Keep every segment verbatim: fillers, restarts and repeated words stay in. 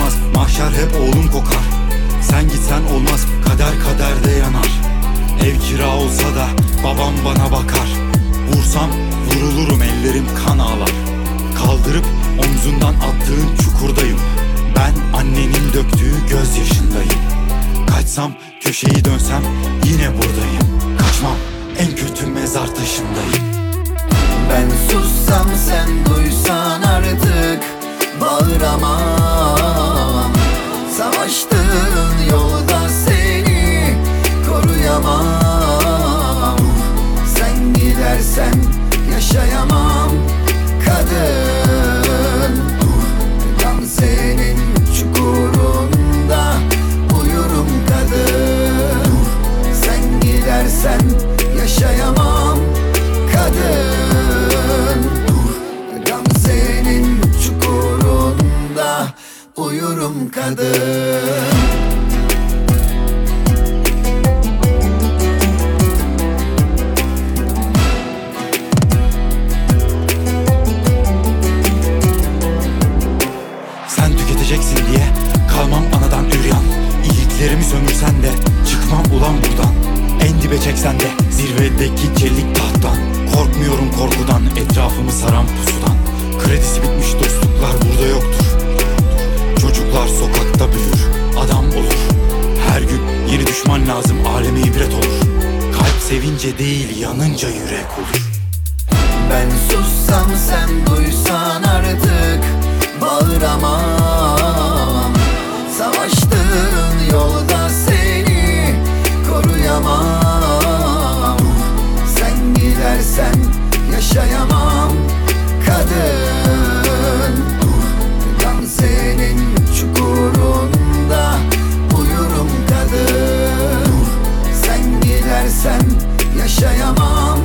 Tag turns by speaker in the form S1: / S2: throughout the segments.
S1: olmaz, mahşer hep oğlum kokar. Sen gitsen olmaz, kader kaderde yanar. Ev kira olsa da babam bana bakar. Vursam vurulurum, ellerim kan ağlar. Kaldırıp omzundan attığın çukurdayım. Ben annenin döktüğü gözyaşındayım. Kaçsam, köşeyi dönsem yine buradayım. Kaçmam, en kötü mezar taşındayım.
S2: Ben sussam sen duysan artık bağıramam. Savaştığın yolda seni koruyamam. Sen gidersen yaşayamam kadın. Gamze'nin çukurunda uyurum kadın. Sen gidersen yaşayamam kadın. Gamze'nin çukurunda uyurum kadın.
S1: Sen tüketeceksin diye kalmam anadan üryan. İyiliklerimi sömürsen de çıkmam ulan buradan. En dibe çeksen de zirvedeki çelik tahttan. Korkmuyorum korkudan, etrafımı saran pusudan. Kredisi bitmiş dostluklar burada yoktur. Çocuklar sokakta büyür, adam olur. Her gün yeni düşman lazım, aleme ibret olur. Kalp sevince değil, yanınca yürek olur.
S2: Ben sussam sen duysan artık bağıramam. Savaştığın yolda seni koruyamam. Sen gidersen yaşayamam kadın. Gamze'nin çukurunda uyurum kadın. Sen gidersen yaşayamam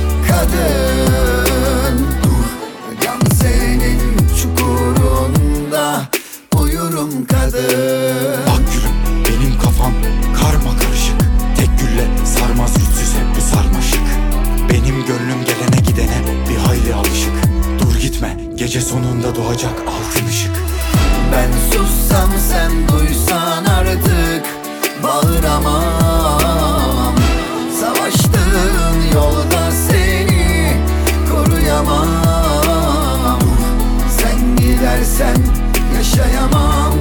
S2: kadın. Gamze'nin çukurunda uyurum kadın.
S1: Bak gülüm, benim kafam karma karışık. Tek gülle sarmaz güçsüz hep bu sarmaşık. Benim gönlüm gelene gidene bir hayli alışık. Dur gitme, gece sonunda doğacak altın ışık.
S2: Ben sussam sen duysan artık bağıramam. Savaştığın yolda seni koruyamam. Sen gidersen yaşayamam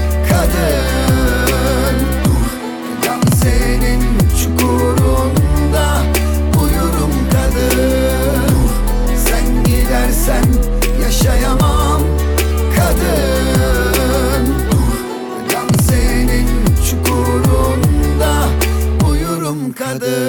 S2: kadın. Gamze'nin çukurunda uyurum kadın. Sen gidersen yaşayamam kadın. Gamze'nin çukurunda uyurum kadın.